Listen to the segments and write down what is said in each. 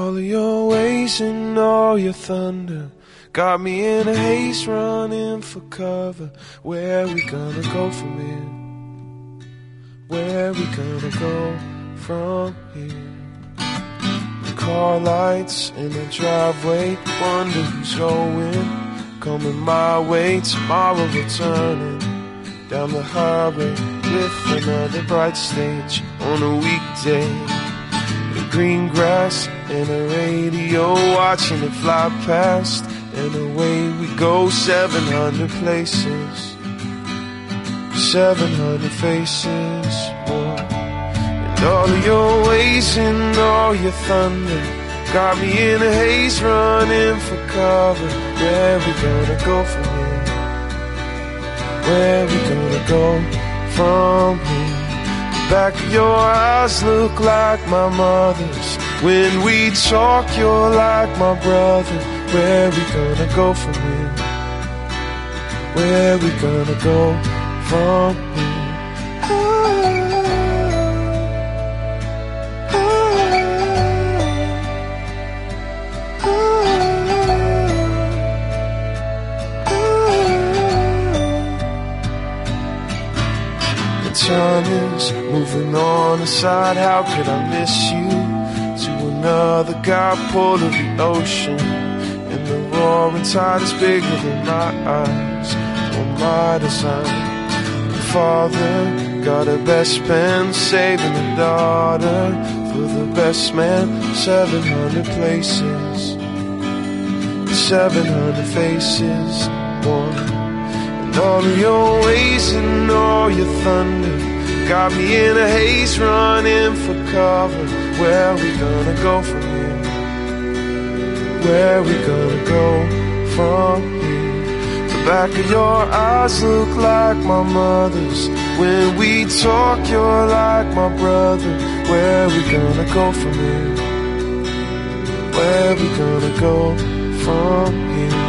all of your ways and all your thunder got me in a haze running for cover. Where we gonna go from here? Where we gonna go from here? The car lights in the driveway, wonder who's going. Coming my way, tomorrow returning down the highway with another bright stage on a weekday. The green grass and a radio, watching it fly past, and away we go. 700 places, 700 faces more. And all of your ways and all your thunder got me in a haze running for cover. Where we gonna go from here? Where we gonna go from here? The back of your eyes look like my mother's. When we talk, you're like my brother. Where we gonna go from here? Where we gonna go from here? Time is moving on aside. How could I miss you? To another guy, pulled of the ocean, and the roaring tide is bigger than my eyes or my design. The father got a best man, saving the daughter for the best man. 700 places, 700 faces more. And all of your ways and all your thunder got me in a haze running for cover. Where we gonna go from here? Where we gonna go from here? The back of your eyes look like my mother's. When we talk, you're like my brother. Where we gonna go from here? Where we gonna go from here?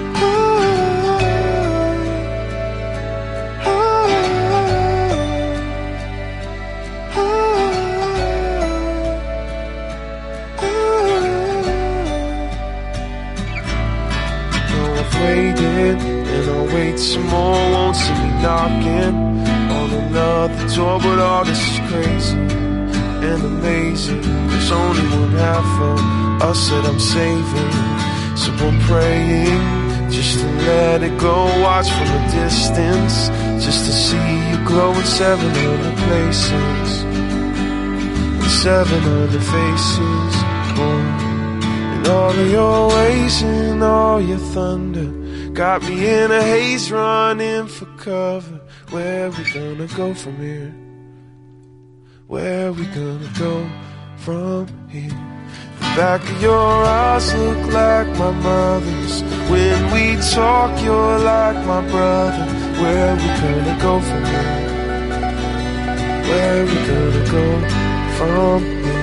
Waited, and I'll wait some more. Won't see me knocking on another door, but all this is crazy and amazing. There's only one half of us that I'm saving, so I'm praying just to let it go. Watch from a distance, just to see you glow in 700 places, 700 faces more. And all of your ways and all your thunder got me in a haze running for cover. Where we gonna go from here? Where we gonna go from here? The back of your eyes look like my mother's. When we talk, you're like my brother. Where we gonna go from here? Where we gonna go from here?